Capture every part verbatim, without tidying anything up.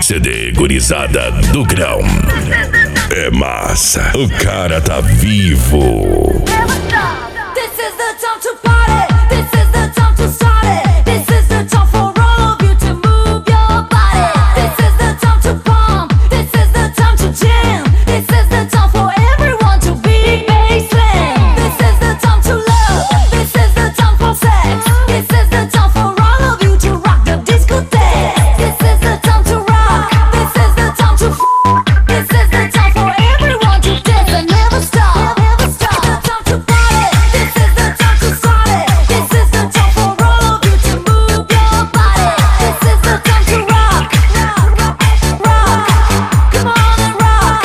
C D Gurizada do Grão. É massa, o cara tá vivo. This is the time to party. This is the time to start it. This is the time for all of you to move your body. This is the time to pump. This is the time to jam. This is the time for everyone to be baseline. This is the time to love. This is the time for sex. This is the time for all of you to rock the discotheque. This is the time to rock. This is the time to f. This is the time for everyone to dance and never stop. Never stop. The time to party. This is the time to start it. This is the time for all of you to move your body. This is the time to rock. Rock, rock. Come on and rock.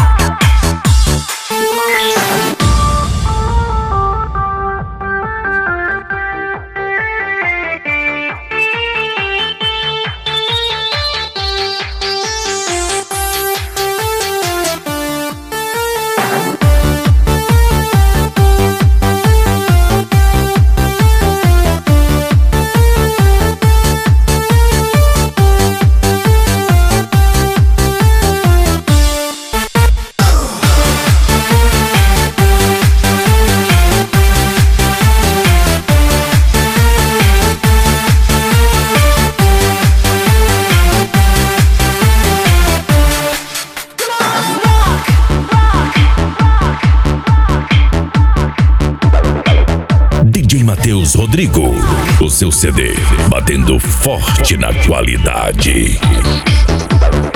D J Matheus Rodrigo, o seu C D batendo forte na qualidade.